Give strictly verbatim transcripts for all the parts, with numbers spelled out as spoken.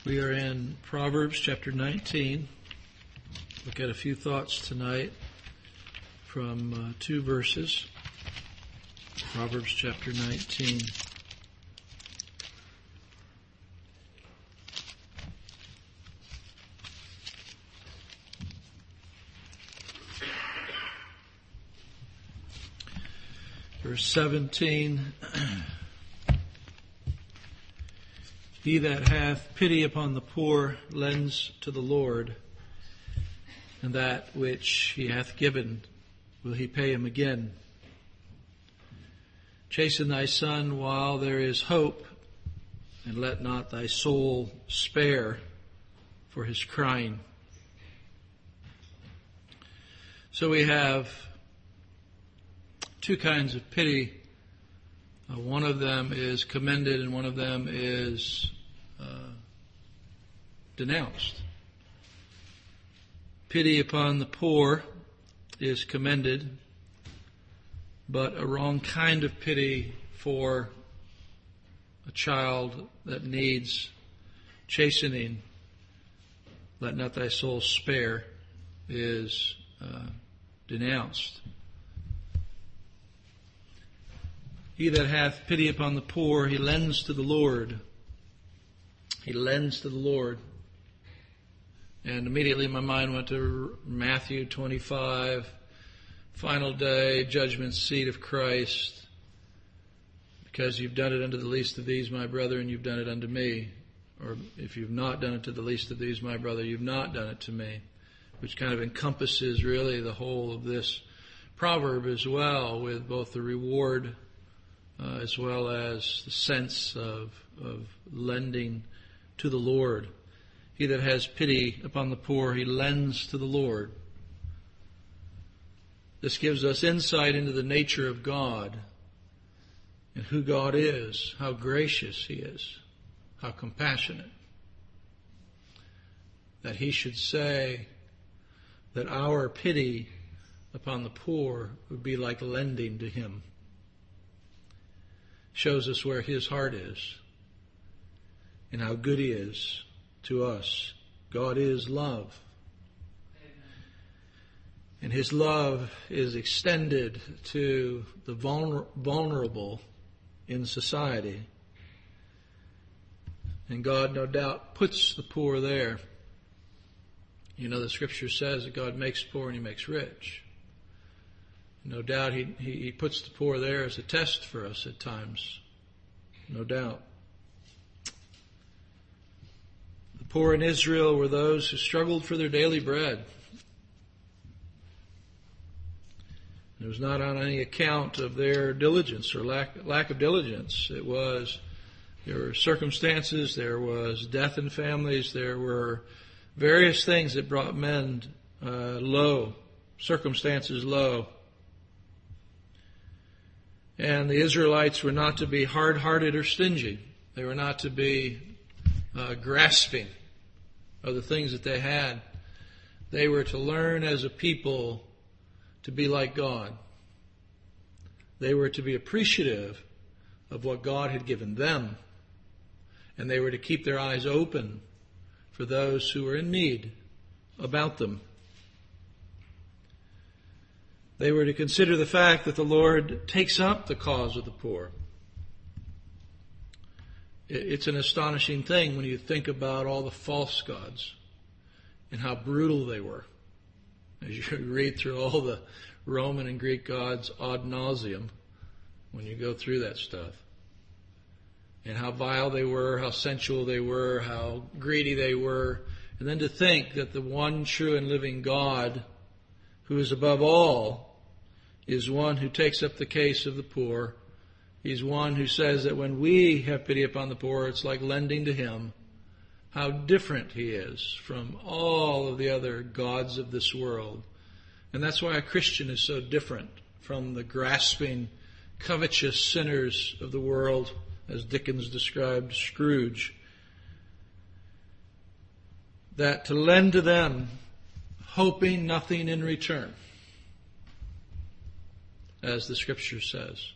We are in Proverbs chapter nineteen. Look at a few thoughts tonight from uh, two verses. Proverbs chapter nineteen. Verse seventeen. He that hath pity upon the poor lends to the Lord, and that which he hath given will he pay him again. Chasten thy son while there is hope, and let not thy soul spare for his crying. So we have two kinds of pity. Uh, one of them is commended and one of them is uh, denounced. Pity upon the poor is commended, but a wrong kind of pity for a child that needs chastening, let not thy soul spare, is uh, denounced. He that hath pity upon the poor, he lends to the Lord. He lends to the Lord. And immediately my mind went to Matthew twenty-five, final day, judgment seat of Christ. Because you've done it unto the least of these, my brethren, you've done it unto me. Or if you've not done it to the least of these, my brother, you've not done it to me. Which kind of encompasses really the whole of this proverb as well, with both the reward Uh, as well as the sense of, of lending to the Lord. He that has pity upon the poor, he lends to the Lord. This gives us insight into the nature of God and who God is, how gracious He is, how compassionate. That He should say that our pity upon the poor would be like lending to Him. Shows us where His heart is and how good He is to us. God is love. Amen. And His love is extended to the vulner- vulnerable in society. And God, no doubt, puts the poor there. You know, the Scripture says that God makes poor and He makes rich. No doubt he, he, he puts the poor there as a test for us at times. No doubt. The poor in Israel were those who struggled for their daily bread. It was not on any account of their diligence or lack, lack of diligence. It was, there were circumstances, there was death in families, there were various things that brought men uh, low, circumstances low. And the Israelites were not to be hard-hearted or stingy. They were not to be uh, grasping of the things that they had. They were to learn as a people to be like God. They were to be appreciative of what God had given them. And they were to keep their eyes open for those who were in need about them. They were to consider the fact that the Lord takes up the cause of the poor. It's an astonishing thing when you think about all the false gods and how brutal they were. As you read through all the Roman and Greek gods ad nauseum, when you go through that stuff. And how vile they were, how sensual they were, how greedy they were. And then to think that the one true and living God, who is above all, is one who takes up the case of the poor. He's one who says that when we have pity upon the poor, it's like lending to Him. How different He is from all of the other gods of this world. And that's why a Christian is so different from the grasping, covetous sinners of the world, as Dickens described Scrooge. That to lend to them, hoping nothing in return, as the Scripture says,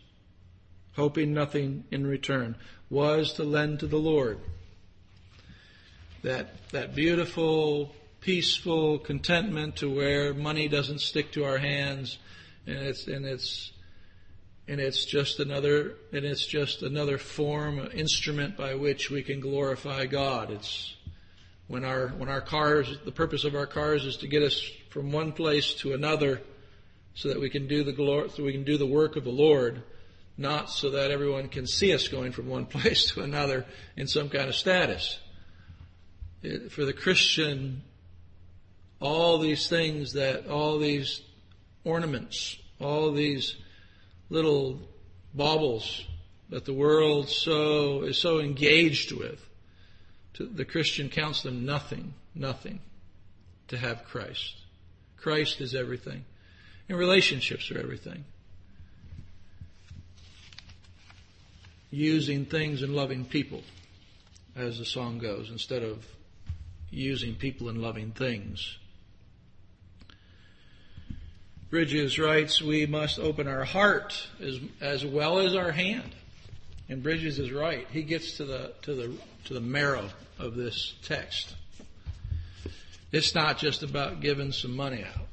hoping nothing in return, was to lend to the Lord. that that beautiful, peaceful contentment to where money doesn't stick to our hands, and it's and it's and it's just another and it's just another form, an instrument by which we can glorify God. It's when our when our cars, the purpose of our cars is to get us from one place to another, so that we can do the glory, so we can do the work of the Lord, not so that everyone can see us going from one place to another in some kind of status. It, for the Christian, all these things that, all these ornaments, all these little baubles that the world so is so engaged with, to, the Christian counts them nothing, nothing to have Christ. Christ is everything. And relationships are everything. Using things and loving people, as the song goes, instead of using people and loving things. Bridges writes, we must open our heart as as well as our hand. And Bridges is right. He gets to the to the to the marrow of this text. It's not just about giving some money out.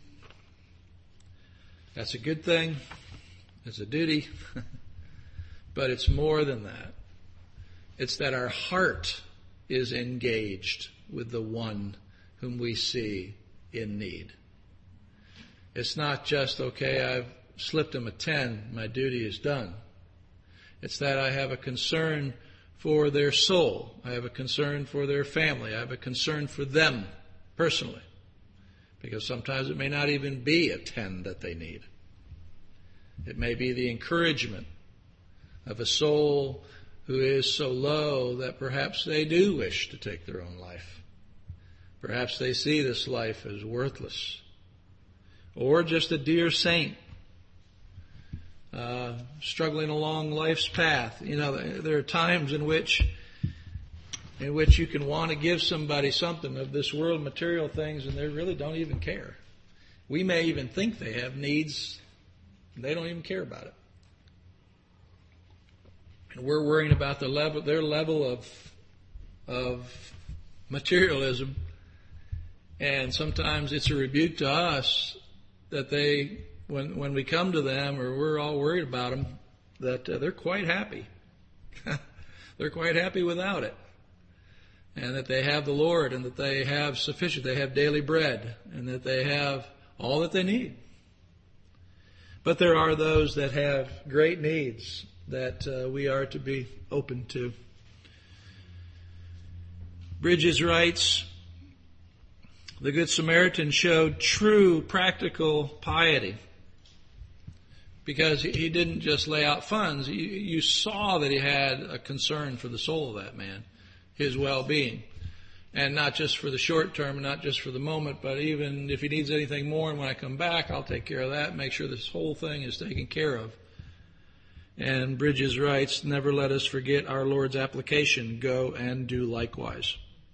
That's a good thing. It's a duty. But it's more than that. It's that our heart is engaged with the one whom we see in need. It's not just, okay, I've slipped him a ten, my duty is done. It's that I have a concern for their soul. I have a concern for their family. I have a concern for them personally. Because sometimes it may not even be a ten that they need. It may be the encouragement of a soul who is so low that perhaps they do wish to take their own life. Perhaps they see this life as worthless. Or just a dear saint uh, struggling along life's path. You know, there are times in which in which you can want to give somebody something of this world, material things, and they really don't even care. We may even think they have needs, and they don't even care about it. And we're worrying about the level, their level of of materialism, and sometimes it's a rebuke to us that they, when when we come to them, or we're all worried about them, that uh, they're quite happy. They're quite happy without it. And that they have the Lord, and that they have sufficient, they have daily bread, and that they have all that they need. But there are those that have great needs that uh, we are to be open to. Bridges writes, the Good Samaritan showed true practical piety, because he didn't just lay out funds. You, you saw that he had a concern for the soul of that man, his well-being. And not just for the short term, and not just for the moment, but even if he needs anything more, and when I come back, I'll take care of that, make sure this whole thing is taken care of. And Bridges writes, never let us forget our Lord's application, go and do likewise.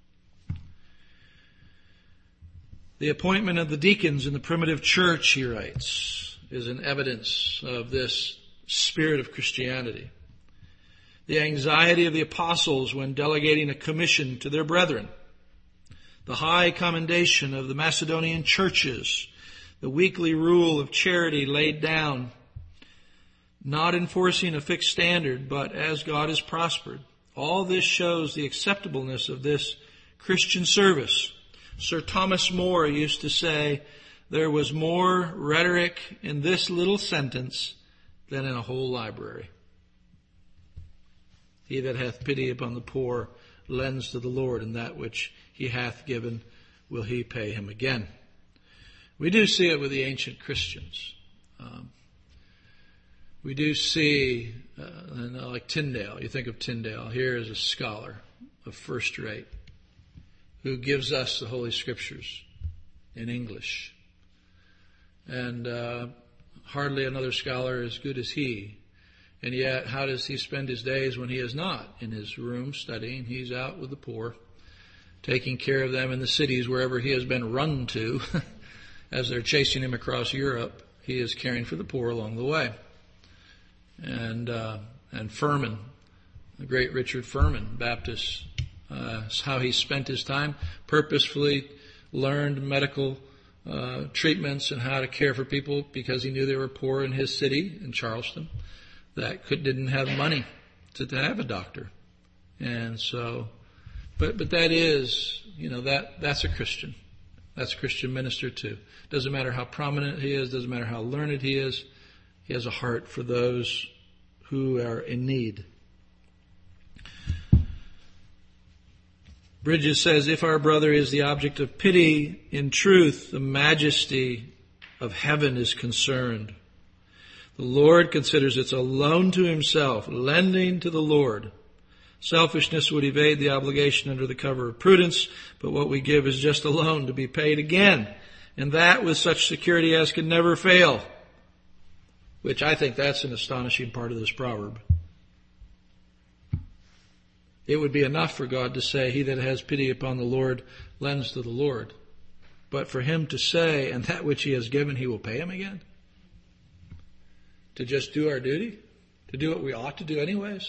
The appointment of the deacons in the primitive church, he writes, is an evidence of this spirit of Christianity. The anxiety of the apostles when delegating a commission to their brethren. The high commendation of the Macedonian churches. The weekly rule of charity laid down. Not enforcing a fixed standard, but as God has prospered. All this shows the acceptableness of this Christian service. Sir Thomas More used to say, there was more rhetoric in this little sentence than in a whole library. He that hath pity upon the poor lends to the Lord, and that which he hath given will he pay him again. We do see it with the ancient Christians. Um, we do see, uh, like Tyndale, you think of Tyndale, here is a scholar of first rate who gives us the Holy Scriptures in English. And uh, hardly another scholar as good as he. And yet, how does he spend his days when he is not in his room studying? He's out with the poor, taking care of them in the cities wherever he has been run to. As they're chasing him across Europe, he is caring for the poor along the way. And uh, and Furman, the great Richard Furman, Baptist Uh, it's how he spent his time, purposefully learned medical uh, treatments and how to care for people because he knew they were poor in his city, in Charleston, that could, didn't have money to, to have a doctor. And so, but but that is, you know, that that's a Christian. That's a Christian minister too. Doesn't matter how prominent he is, doesn't matter how learned he is, he has a heart for those who are in need. Bridges says, if our brother is the object of pity, in truth, the majesty of heaven is concerned. The Lord considers it's a loan to himself, lending to the Lord. Selfishness would evade the obligation under the cover of prudence, but what we give is just a loan to be paid again, and that with such security as can never fail, which I think that's an astonishing part of this proverb. It would be enough for God to say, he that has pity upon the Lord lends to the Lord. But for him to say, and that which he has given, he will pay him again? To just do our duty? To do what we ought to do anyways?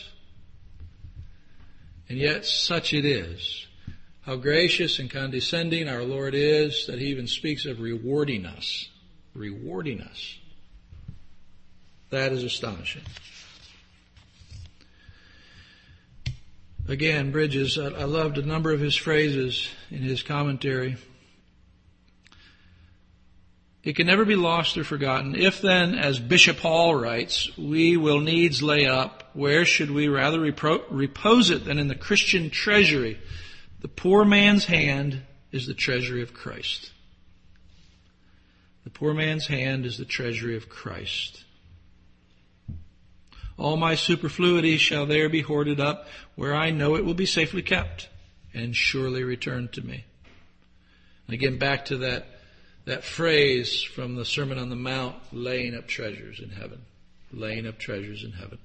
And yet such it is. How gracious and condescending our Lord is that he even speaks of rewarding us. Rewarding us. That is astonishing. Again, Bridges, I, I loved a number of his phrases in his commentary. It can never be lost or forgotten. If then, as Bishop Hall writes, we will needs lay up, where should we rather repro- repose it than in the Christian treasury? The poor man's hand is the treasury of Christ. The poor man's hand is the treasury of Christ. All my superfluity shall there be hoarded up, where I know it will be safely kept and surely returned to me. And again, back to that, that phrase from the Sermon on the Mount, laying up treasures in heaven. Laying up treasures in heaven.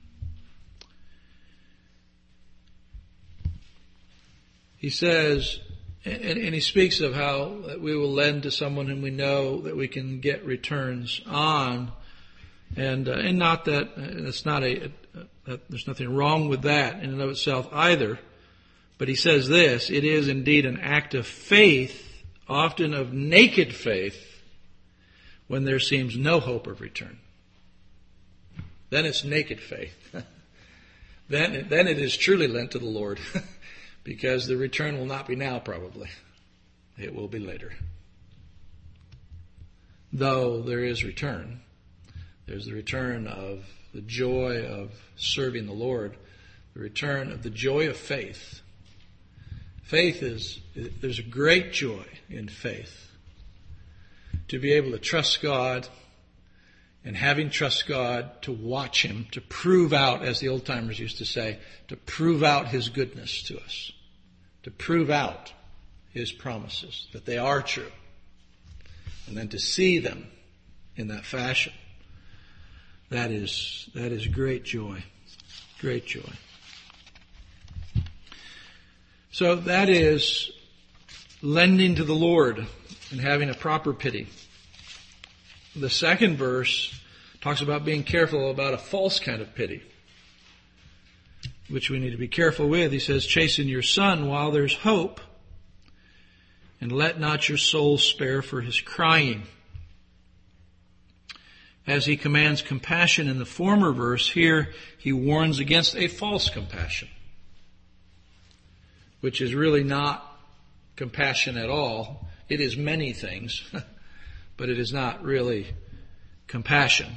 He says, and, and he speaks of how we will lend to someone whom we know that we can get returns on. And uh, and not that uh, it's not a, uh, there's nothing wrong with that in and of itself either. But he says this, it is indeed an act of faith, often of naked faith, when there seems no hope of return. Then it's naked faith. then, then it is truly lent to the Lord, because the return will not be now probably. It will be later. Though there is return. There's the return of the joy of serving the Lord, the return of the joy of faith. Faith is, there's a great joy in faith. To be able to trust God, and having trust God, to watch him, to prove out, as the old timers used to say, to prove out his goodness to us. To prove out his promises, that they are true. And then to see them in that fashion. That is, that is great joy. Great joy. So that is lending to the Lord and having a proper pity. The second verse talks about being careful about a false kind of pity, which we need to be careful with. He says, chasten your son while there's hope, and let not your soul spare for his crying. As he commands compassion in the former verse, here he warns against a false compassion, which is really not compassion at all. It is many things, but it is not really compassion.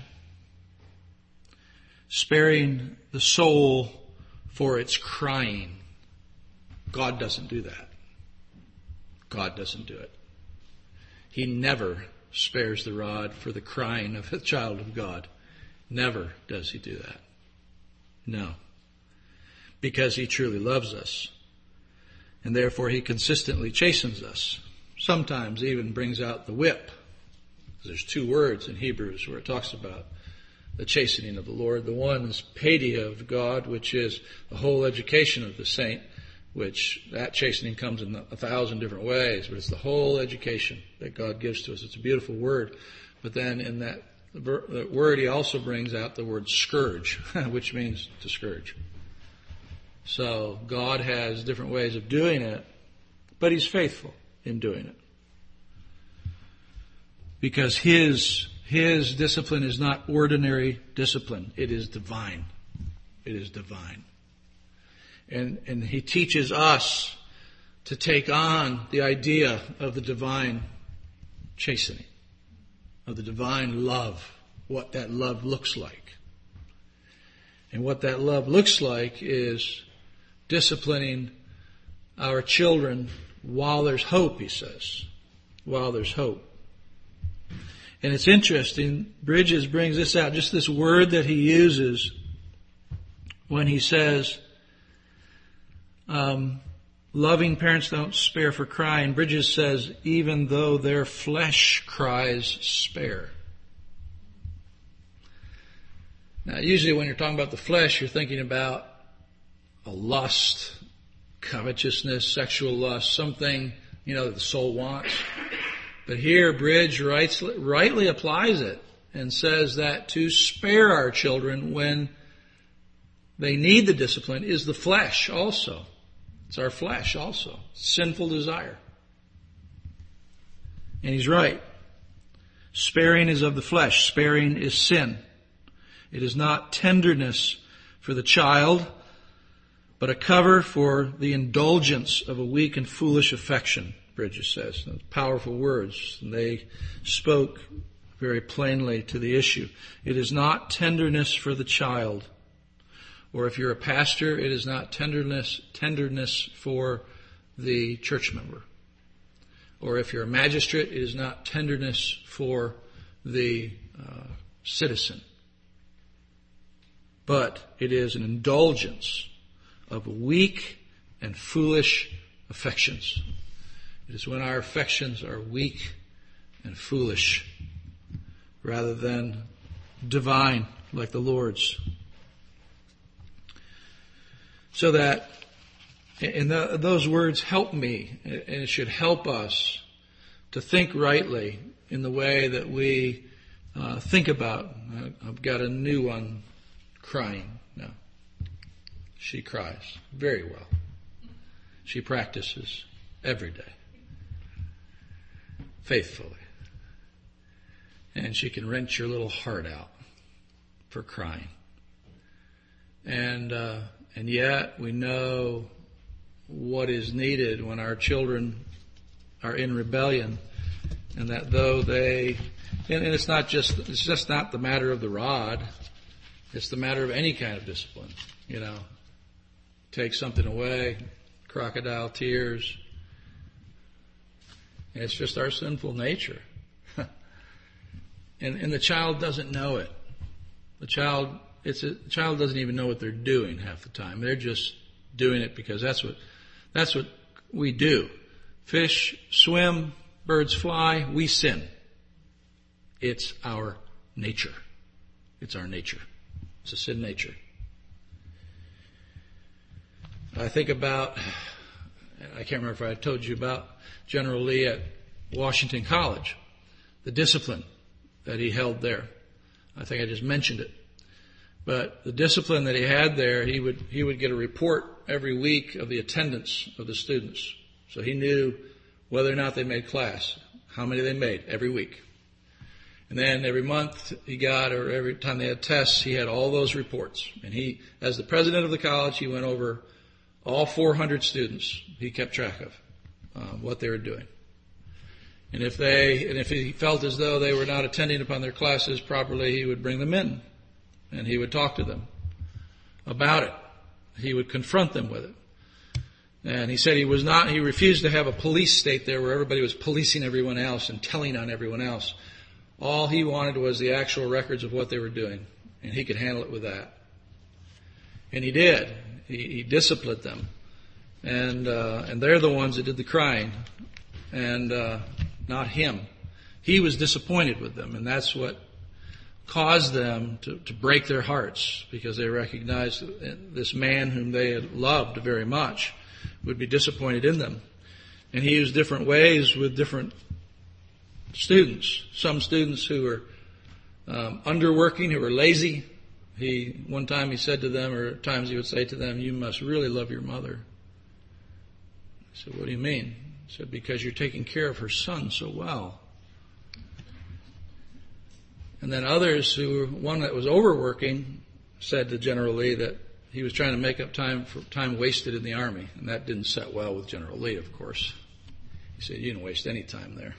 Sparing the soul for its crying. God doesn't do that. God doesn't do it. He never spares the rod for the crying of a child of God. Never does he do that. No. Because he truly loves us. And therefore he consistently chastens us. Sometimes even brings out the whip. There's two words in Hebrews where it talks about the chastening of the Lord. The one is paideia of God, which is the whole education of the saint, which that chastening comes in a thousand different ways, but it's the whole education that God gives to us. It's a beautiful word. But then in that word, he also brings out the word scourge, which means to scourge. So God has different ways of doing it, but He's faithful in doing it. Because His, His discipline is not ordinary discipline. It is divine. It is divine. And, and He teaches us to take on the idea of the divine chastening, of the divine love, what that love looks like. And what that love looks like is disciplining our children while there's hope, he says. While there's hope. And it's interesting, Bridges brings this out, just this word that he uses when he says, um, loving parents don't spare for crying. Bridges says, even though their flesh cries, spare. Now, usually when you're talking about the flesh, you're thinking about a lust, covetousness, sexual lust, something, you know, that the soul wants. But here, Bridge writes, rightly applies it and says that to spare our children when they need the discipline is the flesh also. It's our flesh also. Sinful desire. And he's right. Sparing is of the flesh. Sparing is sin. It is not tenderness for the child, but a cover for the indulgence of a weak and foolish affection, Bridges says. Powerful words. And they spoke very plainly to the issue. It is not tenderness for the child. Or if you're a pastor, it is not tenderness, tenderness for the church member. Or if you're a magistrate, it is not tenderness for the uh, citizen. But it is an indulgence of weak and foolish affections. It is when our affections are weak and foolish rather than divine like the Lord's. So that, and the, those words help me, and it should help us to think rightly in the way that we uh, think about. I've got a new one crying now. She cries very well. She practices every day, faithfully. And she can wrench your little heart out for crying. And, uh, and yet we know what is needed when our children are in rebellion, and that though they, and, and it's not just, it's just not the matter of the rod, it's the matter of any kind of discipline, you know. Take something away, crocodile tears. And it's just our sinful nature. and, and the child doesn't know it. The child, it's a, the child doesn't even know what they're doing half the time. They're just doing it because that's what, that's what we do. Fish swim, birds fly, we sin. It's our nature. It's our nature. It's a sin nature. I think about, I can't remember if I told you about General Lee at Washington College, the discipline that he held there. I think I just mentioned it. But the discipline that he had there, he would, he would get a report every week of the attendance of the students. So he knew whether or not they made class, how many they made every week. And then every month he got, or every time they had tests, he had all those reports. And he, as the president of the college, he went over all four hundred students. He kept track of uh, what they were doing. And if they, and if he felt as though they were not attending upon their classes properly, he would bring them in and he would talk to them about it. He would confront them with it. And he said he was not, he refused to have a police state there where everybody was policing everyone else and telling on everyone else. All he wanted was the actual records of what they were doing, and he could handle it with that. And he did. He, he disciplined them, and uh, and they're the ones that did the crying, and uh, not him. He was disappointed with them, and that's what caused them to, to break their hearts, because they recognized that this man whom they had loved very much would be disappointed in them. And he used different ways with different students. Some students who were um, underworking, who were lazy, He one time he said to them, or at times he would say to them, "You must really love your mother." I said, "What do you mean?" He said, "Because you're taking care of her son so well." And then others, who one that was overworking, said to General Lee that he was trying to make up time for time wasted in the Army, and that didn't set well with General Lee, of course. He said, "You didn't waste any time there."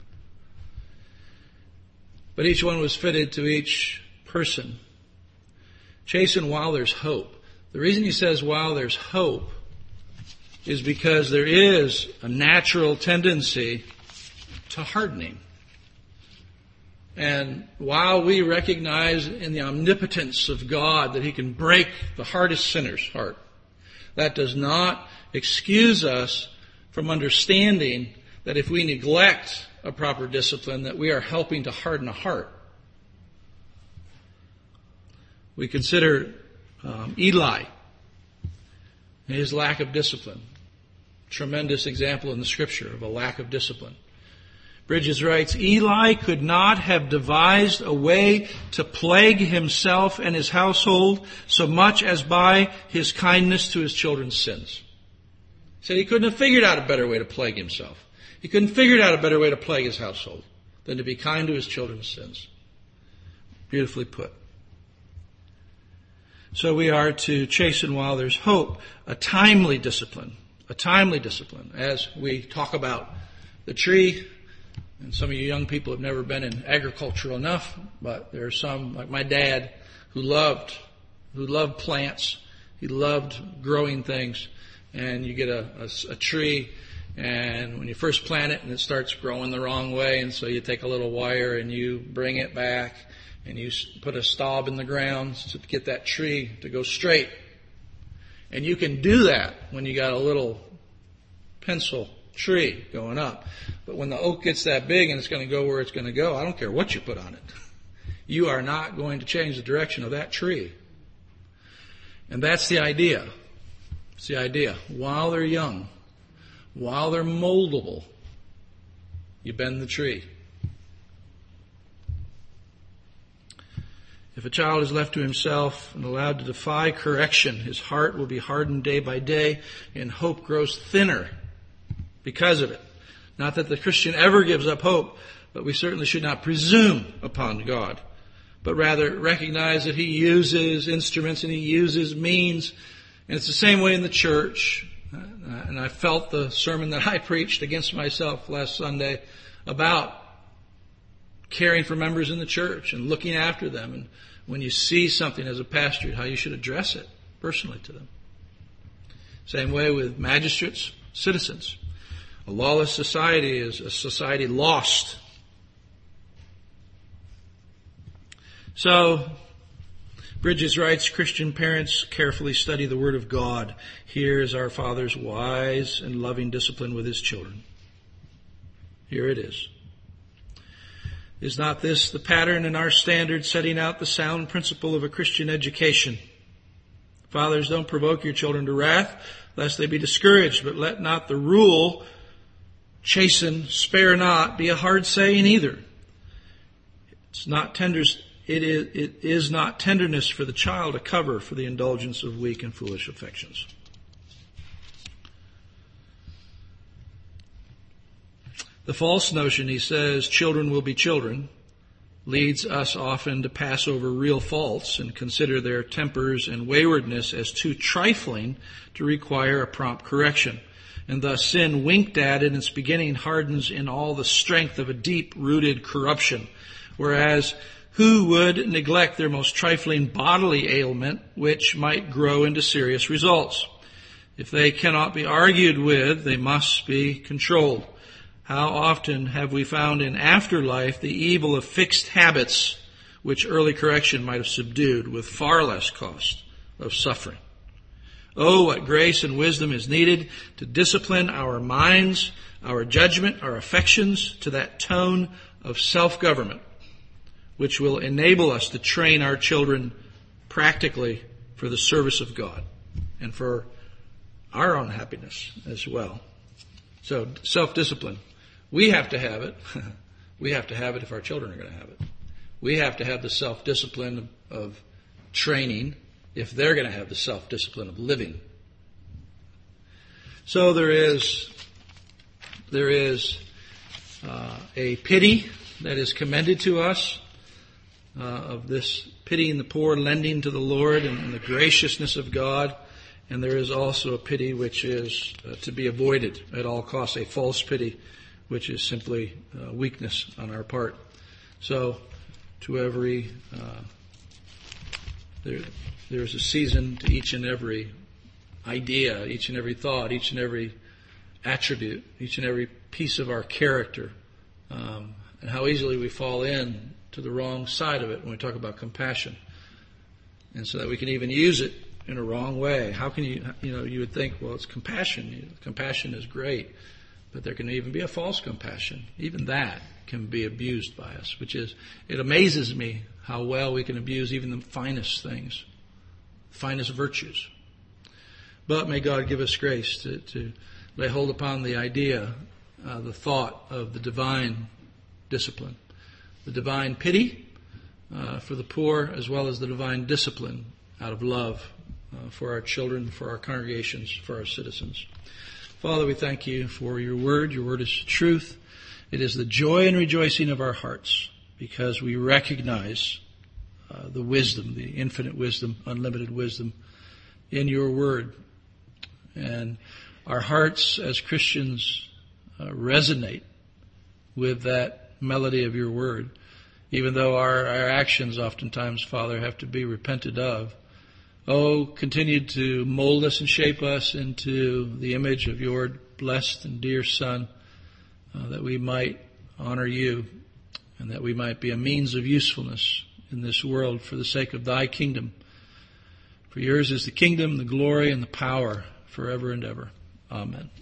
But each one was fitted to each person. Chasten while there's hope. The reason he says while there's hope is because there is a natural tendency to hardening. And while we recognize in the omnipotence of God that He can break the hardest sinner's heart, that does not excuse us from understanding that if we neglect a proper discipline, that we are helping to harden a heart. We consider um, Eli and his lack of discipline. Tremendous example in the Scripture of a lack of discipline. Bridges writes, Eli could not have devised a way to plague himself and his household so much as by his kindness to his children's sins. He said he couldn't have figured out a better way to plague himself. He couldn't have figured out a better way to plague his household than to be kind to his children's sins. Beautifully put. So we are to chasten while there's hope, a timely discipline, a timely discipline. As we talk about the tree, and some of you young people have never been in agriculture enough, but there are some, like my dad, who loved, who loved plants. He loved growing things. And you get a, a, a tree, and when you first plant it, and it starts growing the wrong way, and so you take a little wire and you bring it back, and you put a stub in the ground to get that tree to go straight. And you can do that when you got a little pencil tree going up. But when the oak gets that big and it's going to go where it's going to go, I don't care what you put on it. You are not going to change the direction of that tree. And that's the idea. It's the idea. While they're young, while they're moldable, you bend the tree. If a child is left to himself and allowed to defy correction, his heart will be hardened day by day, and hope grows thinner because of it. Not that the Christian ever gives up hope, but we certainly should not presume upon God, but rather recognize that He uses instruments and He uses means. And it's the same way in the church. And I felt the sermon that I preached against myself last Sunday about caring for members in the church and looking after them. And when you see something as a pastor, how you should address it personally to them. Same way with magistrates, citizens. A lawless society is a society lost. So, Bridges writes, Christian parents carefully study the Word of God. Here is our Father's wise and loving discipline with His children. Here it is. Is not this the pattern and our standard setting out the sound principle of a Christian education? Fathers, don't provoke your children to wrath, lest they be discouraged, but let not the rule, chasten, spare not, be a hard saying either. It's not tender, it is, it is not tenderness for the child, a cover for the indulgence of weak and foolish affections. The false notion, he says, children will be children, leads us often to pass over real faults and consider their tempers and waywardness as too trifling to require a prompt correction. And thus sin, winked at in its beginning, hardens in all the strength of a deep-rooted corruption. Whereas who would neglect their most trifling bodily ailment, which might grow into serious results? If they cannot be argued with, they must be controlled. How often have we found in afterlife the evil of fixed habits which early correction might have subdued with far less cost of suffering? Oh, what grace and wisdom is needed to discipline our minds, our judgment, our affections to that tone of self-government which will enable us to train our children practically for the service of God and for our own happiness as well. So, self-discipline. We have to have it. We have to have it if our children are going to have it. We have to have the self-discipline of training if they're going to have the self-discipline of living. So there is, there is uh, a pity that is commended to us uh, of this pitying the poor, lending to the Lord, and, and the graciousness of God. And there is also a pity which is uh, to be avoided at all costs, a false pity, which is simply uh, weakness on our part. So, to every, uh, there, there's a season to each and every idea, each and every thought, each and every attribute, each and every piece of our character, um, and how easily we fall in to the wrong side of it when we talk about compassion. And so that we can even use it in a wrong way. How can you, you know, you would think, well, it's compassion. Compassion is great, but there can even be a false compassion. Even that can be abused by us, which is, it amazes me how well we can abuse even the finest things, finest virtues. But may God give us grace to, to lay hold upon the idea, uh, the thought of the divine discipline, the divine pity uh, for the poor, as well as the divine discipline out of love uh, for our children, for our congregations, for our citizens. Father, we thank you for your word. Your word is truth. It is the joy and rejoicing of our hearts because we recognize uh, the wisdom, the infinite wisdom, unlimited wisdom in your word. And our hearts as Christians uh, resonate with that melody of your word, even though our, our actions oftentimes, Father, have to be repented of. Oh, continue to mold us and shape us into the image of your blessed and dear Son, uh, that we might honor you and that we might be a means of usefulness in this world for the sake of thy kingdom. For yours is the kingdom, the glory, and the power forever and ever. Amen.